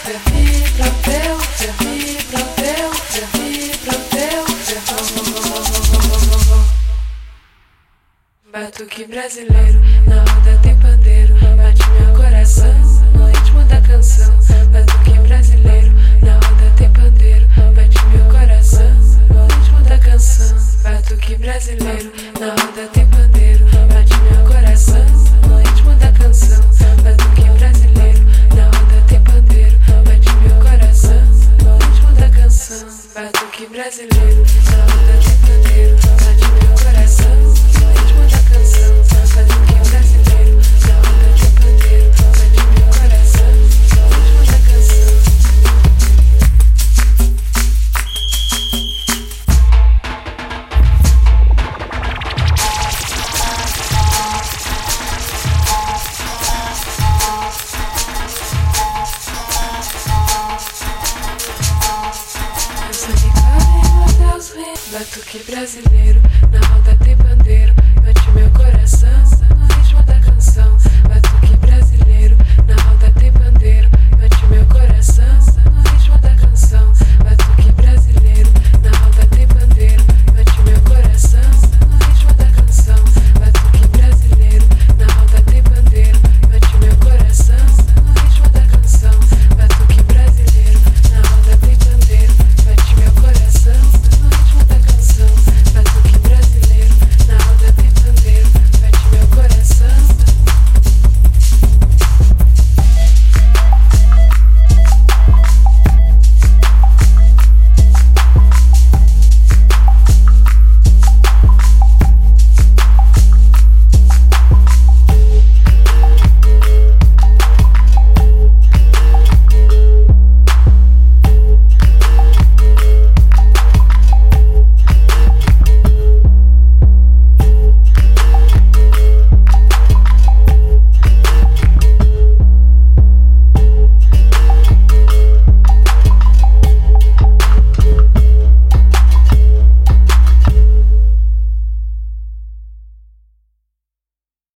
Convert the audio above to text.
Batuque brasileiro, na roda tem pandeiro, bate meu coração no ritmo da canção. Batuque brasileiro, na roda tem pandeiro, bate meu coração no ritmo da canção. Batuque brasileiro, na roda tem pandeiro, bate meu coração no ritmo da canção. Batuque brasileiro, na roda tem pandeiro, bate meu coração no ritmo da canção. Batuque brasileiro, na roda tem pandeiro, bate meu coração no ritmo da canção. Batuque brasileiro, na roda tem pandeiro, bate meu coração no ritmo da canção. Batuque brasileiro, na roda tem pandeiro, bate meu coração.